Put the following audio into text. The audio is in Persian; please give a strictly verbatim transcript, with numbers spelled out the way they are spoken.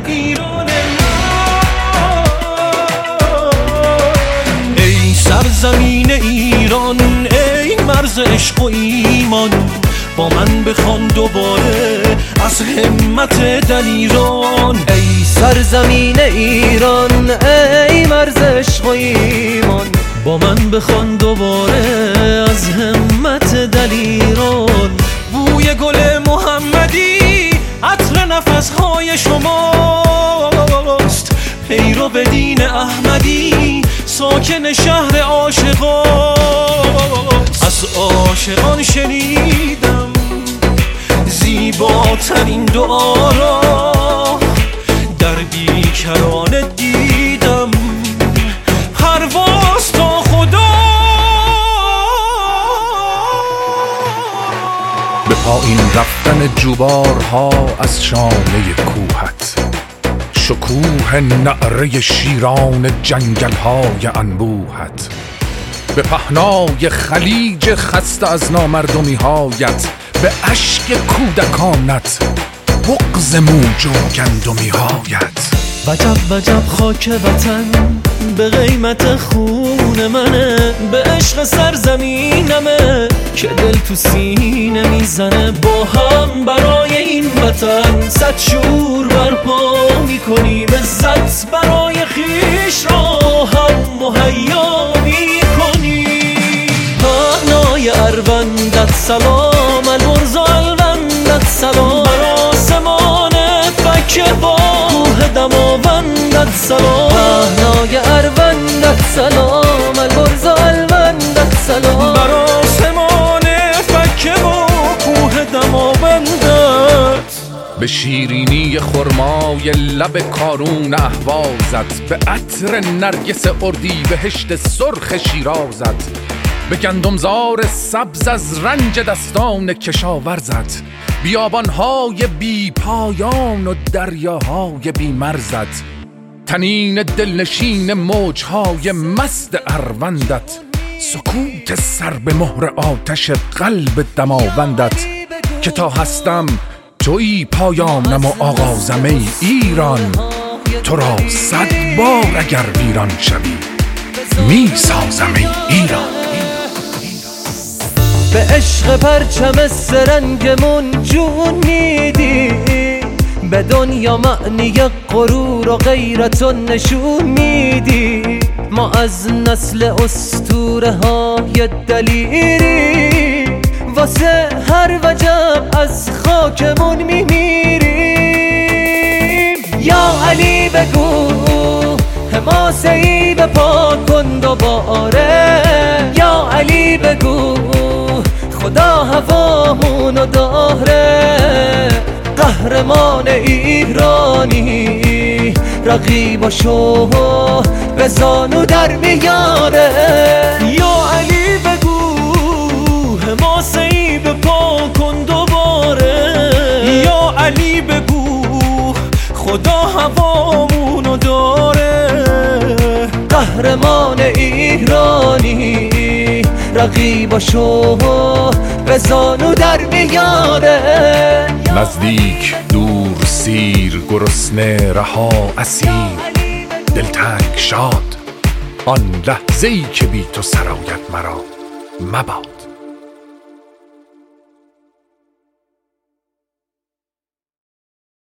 ایران من. ای سرزمین ایران، ای مرز عشق و ایمان، با من بخوان دوباره از همت دلیران. ای سرزمین ایران، ای مرز عشق و ایمان، با من بخوان دوباره از همت دلیران. بوی گل محمدی عطر نفسهای شماست، پیرو به دین احمدی ساکن شهر عاشقاست. از عاشقان شنیدم زیباترین دعا را، در بیکران دیدم پرواز تا خدا. به پایین رفتن جوبارها از شانه کوهت، شکوه نعره شیران جنگل‌های انبوهت، به پهنای خلیج خسته از نامردمی‌هایت، به اشک کودکانت، بغض موج و گندمی‌هایت. وجب وجب خاک وطن به قیمت خون منه، به عشق سرزمینمه که دل تو سینه میزنه. با هم برای این وطن صد شور برپا میکنیم، عزت برای خیش را هم مهیا میکنیم. پهنای اروندت سلام، البرز و الوندت سلام، بر آسمان فکه با کوه دماوندت سلام. پهنای اروندت سلام، البرز و الوندت سلام، بر آسمان فکه با کوه دماوندت. به شیرینی خرمای لب کارون اهوازت، به عطر نرگس اردی بهشت سرخ شیرازت، به گندمزار سبز از رنج دستان کشاورزت، بیابانهای بی پایان و دریاهای بی مرزت، تنین دلنشین موجهای مست اروندت، سکوت سر به مهر آتش قلب دماوندت. که تا هستم تویی پایانم و آغازم ای ایران، تو را صد بار اگر ویران شوی می سازم ای ایران. به عشق پرچم سرنگمون جون میدی، به دنیا معنی غرور و غیرت و نشون میدی. ما از نسل اسطوره های دلیری، واسه هر وجب از خاکمون میمیریم. یا علی بگو حماسه‌ای به پا کن دوباره، یا علی بگو خدا هوامونو داره. قهرمان ایرانی رقیباشو به زانو در میاره. یا علی بگو حماسه‌ای به پا کن دوباره، یا علی بگو خدا هوامونو داره. قهرمان ایرانی رقیباشو به زانو در میاره. نزدیک دور سیر گرسنه رها اسیر، دلتنگ شاد آن لحظه‌ای که بی تو سرایت مرا مباد.